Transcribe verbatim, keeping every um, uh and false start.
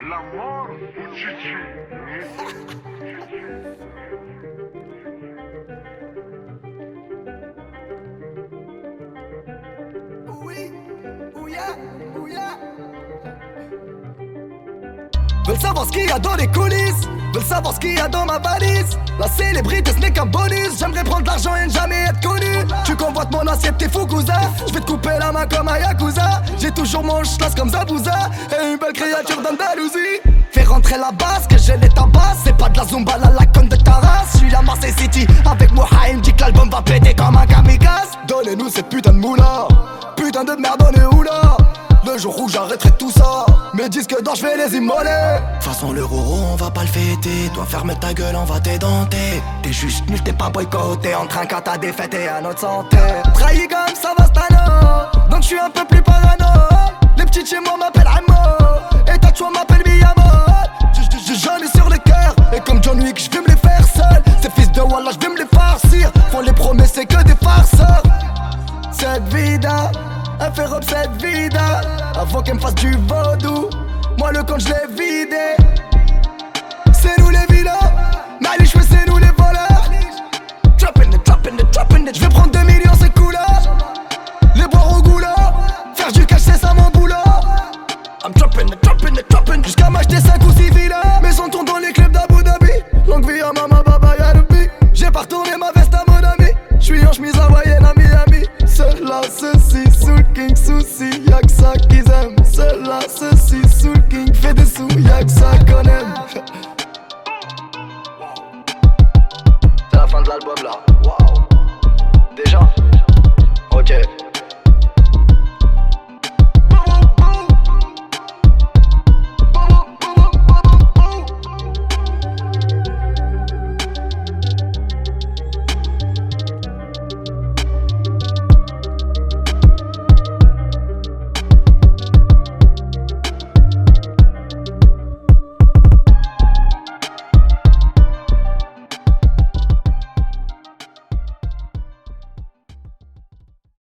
La mort pour Chichi. Oui, ouya, ouya. Veulent savoir ce qu'il y a dans les coulisses, veulent savoir ce qu'il y a dans ma valise. La célébrité ce n'est qu'un bonus, j'aimerais prendre l'argent et ne jamais être connu. Tu convoites mon assiette, t'es fou cousin, je vais te couper la main comme un yakuza. J'ai toujours mon chlasse comme Zabouza et une belle créature d'Andalousie. Fais rentrer la basse, que j'ai les tabacs. C'est pas de la zumba, la lacone de ta race. J'suis la Marseille City, avec Mohaim, dit que l'album va péter comme un kamikaze. Donnez-nous cette putain de moula, putain de merde on est où là? Le jour où j'arrêterai tout ça, mes disques d'or j'vais les immoler. Façon le roro on va pas le fêter, toi ferme ta gueule on va t'édenter. T'es juste nul, t'es pas boycotté, en train qu'à ta défaite et à notre santé. Trahi comme ça va stano, donc j'suis un peu plus parano. Les petits chez moi m'appellent Amo, et ta choix m'appelle Miyamo. J'en ai sur le cœur, et comme John Wick j'vais me les faire seul. Ces fils de Wallah j'vais me les farcir, font les promesses c'est que des farceurs. Cette vida, elle fait robe cette vida, avant qu'elle me fasse du vaudou. Moi le compte je l'ai vidé. C'est nous les vilains, mais les cheveux c'est nous les voleurs. Droppin' it, droppin' it, droppin' it. Je vais prendre deux millions c'est cool. Les boire au goulot, faire du cash c'est ça mon boulot. I'm droppin' it, droppin' it, droppin' it. Jusqu'à m'acheter cinq ou six villas. Maison